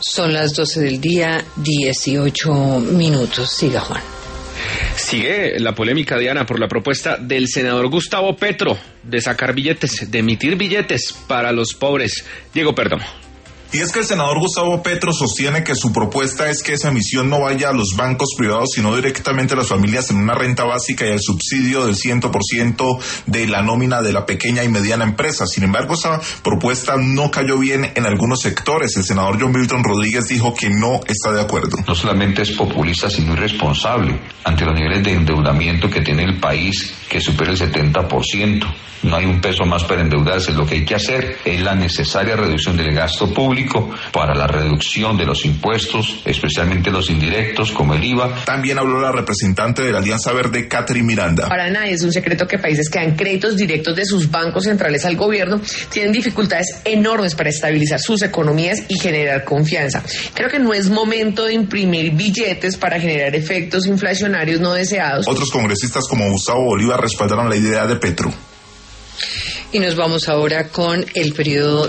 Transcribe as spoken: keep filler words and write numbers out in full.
Son las doce del día, dieciocho minutos. Siga, Juan. Sigue la polémica, Diana, por la propuesta del senador Gustavo Petro de sacar billetes, de emitir billetes para los pobres. Diego Perdomo. Y es que el senador Gustavo Petro sostiene que su propuesta es que esa emisión no vaya a los bancos privados, sino directamente a las familias en una renta básica y el subsidio del cien por ciento de la nómina de la pequeña y mediana empresa. Sin embargo, esa propuesta no cayó bien en algunos sectores. El senador John Milton Rodríguez dijo que no está de acuerdo. No solamente es populista, sino irresponsable ante los niveles de endeudamiento que tiene el país, que supera el setenta por ciento. No hay un peso más para endeudarse. Lo que hay que hacer es la necesaria reducción del gasto público para la reducción de los impuestos, especialmente los indirectos, como el I V A. También habló la representante de la Alianza Verde, Catherine Miranda. Para nadie es un secreto que países que dan créditos directos de sus bancos centrales al gobierno tienen dificultades enormes para estabilizar sus economías y generar confianza. Creo que no es momento de imprimir billetes para generar efectos inflacionarios no deseados. Otros congresistas como Gustavo Bolívar respaldaron la idea de Petro. Y nos vamos ahora con el periodo